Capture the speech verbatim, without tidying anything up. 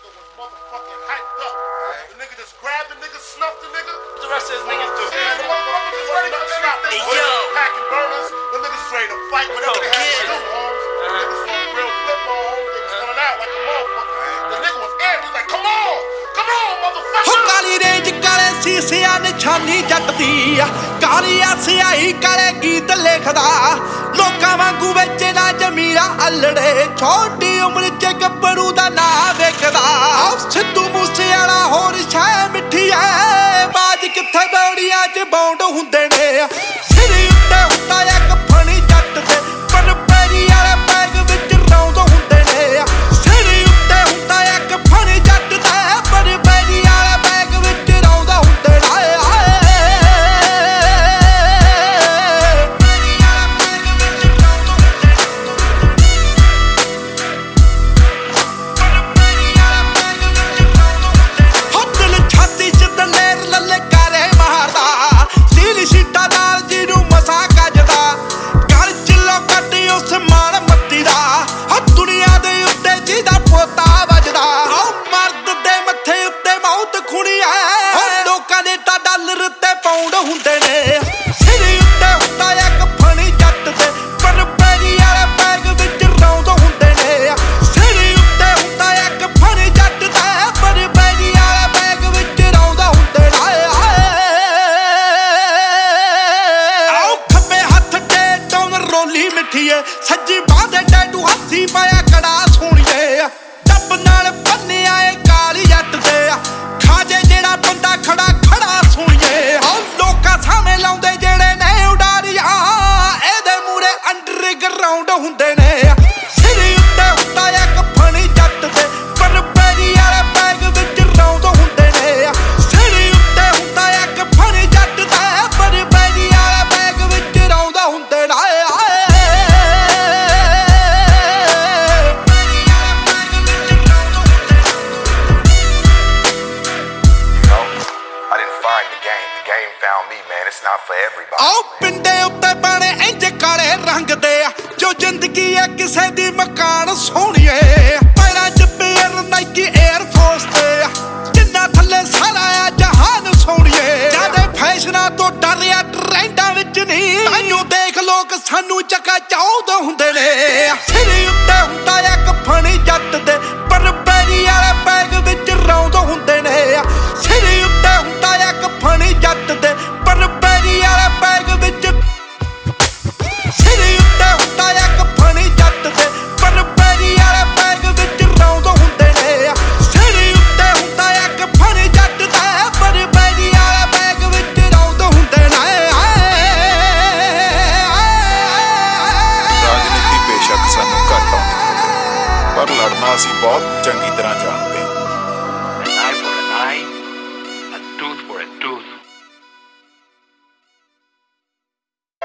nigga was motherfucking hyped up. The nigga just grabbed the nigga, snuffed the nigga. The rest of his niggas do. Yeah, the motherfucker just ready to stop. Hey, yo. Packing burners. The niggas was ready to fight whatever they had to do, homes. The niggas was on real flip mode, homes. They was coming out like a motherfucker. The nigga was angry. He was like, come on. Come on, motherfucker. ਹੋ ਕਾਲੀ range ਕਾਲੇ ਸੀਸਿਆਂ ਨਿਸ਼ਾਨੀ ਜੱਟ ਦੀ ਆ ਕਾਲੀ ਆ ਸਿਆਹੀ ਕਾਲੇ ਗੀਤ ਲਿਖਦਾ ਲੋਕਾਂ ਵਾਂਗੂ ਵਿੱਚ ਨਾ ਜਮੀਰਾ ਅਲੜੇ ਛੋਟੀ ਉਮਰ ਚ ਗੱਭਰੂ ਦਾ ਨਾਂ ਵੇਖਦਾ ਸਿੱਧੂ ਮੂਸੇਵਾਲਾ ਹੋਰ ਛਾਇਆ ਮਿੱਠੀ ਐ ਬਾਜ ਕਿੱਥੇ ਬੌੜੀਆਂ ਚ ਬੌਂਡ ਹੁੰਦੇ ਨੇ ਸਿਰ ਉੱਤੇ ਹੁੰਦਾ ਇੱਕ ਫਣੀ ਜੱਟ ਦੇ ਪਰ ਪੈਰੀ ਵਾਲੇ ਬੈਗ ਵਿੱਚ ਰੌਂਦ ਹੁੰਦੇ ਨੇ ਸਿਰ ਉੱਤੇ ਹੁੰਦਾ ਇੱਕ ਫਣੀ ਜੱਟ ਦਾ ਪਰ ਪੈਰੀ ਵਾਲੇ ਬੈਗ ਵਿੱਚ ਰੌਂਦ ਹੁੰਦੇ ਨੇ ਹੁੰਦੇ ਨੇ ਸਿਰ ਉੱਤੇ ਹੁੰਦਾ ਇੱਕ ਫਣੀ ਜੱਟ ਦੇ ਪਰ ਪੈਰੀ ਵਾਲੇ ਬੈਗ ਵਿੱਚ ਰੌਂਦ ਹੁੰਦੇ ਨੇ ਸਿਰ ਉੱਤੇ ਹੁੰਦਾ ਇੱਕ ਫਣੀ ਜੱਟ ਦਾ ਪਰ ਪੈਰੀ ਵਾਲੇ ਬੈਗ ਵਿੱਚ ਰੌਂਦ ਹੁੰਦੇ ਨੇ ਆਓ ਖੱਬੇ ਹੱਥ ਤੇ ਡਾਊਨ ਰੋਲੀ ਮਿੱਠੀਏ ਸੱਜੀ ਬਾਹ ਦੇ ਟੈਟੂ ਹੱਥੀ ਪਾਇਆ ਕੜਾ ਸੋਹਣੀਏ ਡੱਬ ਨਾਲ ਬੰਨਿਆ ਏ ਕਾਲੀ ਜੱਟ ਦੇ ਖਾਜੇ ਜਿਹੜਾ ਬੰਦਾ ਖੜਾ ਖੜਾ ਸੋਹਣੀਏ ਸਾਵੇਂ ਲਾਉਂਦੇ ਜਿਹੜੇ ਨੇ ਉਡਾਰੀਆਂ ਇਹਦੇ ਮੂਰੇ ਅੰਡਰਗਰਾਉਂਡ ਹੁੰਦੇ ਨੇ ਸਿਰ ਉੱਤੇ ਹੁੰਦਾ ਇੱਕ ਫਣੀ ਜੱਟ ਦੇ ਪਰ ਪੈਰੀ ਵਾਲੇ ਬੈਗ ਵਿੱਚ ਰੌਂਦ ਹੁੰਦੇ ਨੇ ਸਿਰ ਉੱਤੇ ਹੁੰਦਾ ਇੱਕ ਫਣੀ ਜੱਟ ਦਾ ਪਰ ਪੈਰੀ ਵਾਲੇ ਬੈਗ ਵਿੱਚ ਰੌਂਦ ਹੁੰਦੇ ਨੇ ਆਓ ਪਿੰਡੇ ਉੱਤੇ ਬਾਣੇ ਇੰਜ ਕਾਲੇ ਰੰਗ ਦੇ ਜੋ ਜ਼ਿੰਦਗੀ ਹੈ ਕਿਸੇ ਦੀ ਮਕਾਨ ਸੋਹਣੀਏ ਪੈਰਾਂ 'ਚ ਪੇਅਰ ਨਾਈਕੀ 에ਅਰ ਫੋਰਸ ਤੇ ਜਿੰਨਾ ਥੱਲੇ ਸਾਰਾ ਆ ਜਹਾਨ ਸੋਹਣੀਏ ਜਿਆਦੇ ਫੈਸ਼ਨਾਂ ਤੋਂ ਡਰਿਆ ਟ੍ਰੈਂਡਾਂ ਵਿੱਚ ਨਹੀਂ ਤੈਨੂੰ ਦੇਖ ਲੋਕ ਸਾਨੂੰ ਚੱਕਾ ਚਾਹੁੰਦੇ ਹੁੰਦੇ ਨੇ ਸਿਰ ਉੱਤੇ ਹੁੰਦਾ ਇੱਕ ਫਣੀ ਜੱਟ ਦੇ ਪਰ ਪੈਰੀ ਵਾਲੇ ਬੈਗ ਵਿੱਚ ਰੌਂਦ ਹੁੰਦੇ ਨੇ ਸਿਰ ਉੱਤੇ ਹੁੰਦਾ ਇੱਕ ਫਣੀ ਜੱਟ ਦੇ ਪਰ ਪੈਰੀ ਵਾਲੇ ਬੈਗ ਵਿੱਚ ਸਿਰ ਉੱਤੇ ਹੁੰਦਾ ਇੱਕ ਫਣੀ ਜੱਟ ਦੇ ਪਰ ਪੈਰੀ ਵਾਲੇ ਬੈਗ ਵਿੱਚ ਰੌਂਦ ਹੁੰਦੇ ਨੇ ਸਿਰ ਉੱਤੇ ਹੁੰਦਾ ਇੱਕ ਫਣੀ ਜੱਟ ਦਾ ਪਰ ਪੈਰੀ ਵਾਲੇ ਬੈਗ ਵਿੱਚ ਰੌਂਦ ਹੁੰਦੇ ਨੇ ਰਾਜਨੀਤੀ ਬੇਸ਼ੱਕ ਸਾਨੂੰ ਘੱਟ ਆਉਂਦੀ ਪਰ ਲੜਨਾ ਅਸੀਂ ਬਹੁਤ ਚੰਗੀ ਤਰ੍ਹਾਂ ਜਾਣਦੇ